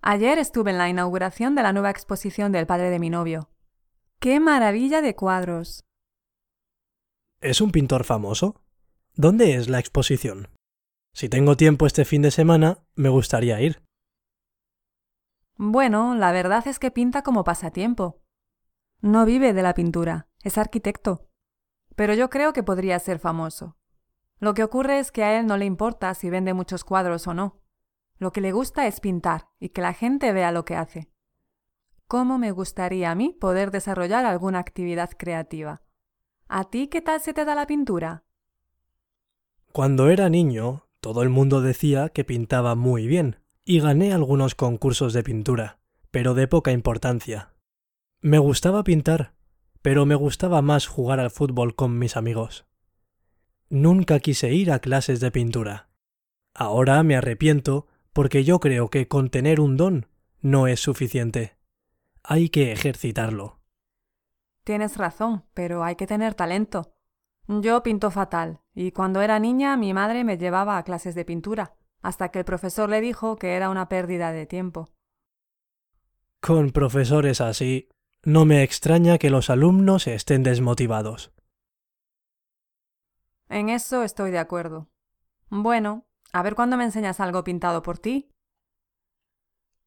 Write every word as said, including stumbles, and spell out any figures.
Ayer estuve en la inauguración de la nueva exposición del padre de mi novio. ¡Qué maravilla de cuadros! ¿Es un pintor famoso? ¿Dónde es la exposición? Si tengo tiempo este fin de semana, me gustaría ir. Bueno, la verdad es que pinta como pasatiempo. No vive de la pintura, es arquitecto. Pero yo creo que podría ser famoso. Lo que ocurre es que a él no le importa si vende muchos cuadros o no. Lo que le gusta es pintar y que la gente vea lo que hace. ¿Cómo me gustaría a mí poder desarrollar alguna actividad creativa? ¿A ti qué tal se te da la pintura? Cuando era niño, todo el mundo decía que pintaba muy bien, y gané algunos concursos de pintura, pero de poca importancia. Me gustaba pintar, pero me gustaba más jugar al fútbol con mis amigos. Nunca quise ir a clases de pintura. Ahora me arrepiento porque yo creo que con tener un don no es suficiente. Hay que ejercitarlo. Tienes razón, pero hay que tener talento. Yo pinto fatal, y cuando era niña mi madre me llevaba a clases de pintura, hasta que el profesor le dijo que era una pérdida de tiempo. Con profesores así, no me extraña que los alumnos estén desmotivados. En eso estoy de acuerdo. Bueno, a ver cuándo me enseñas algo pintado por ti.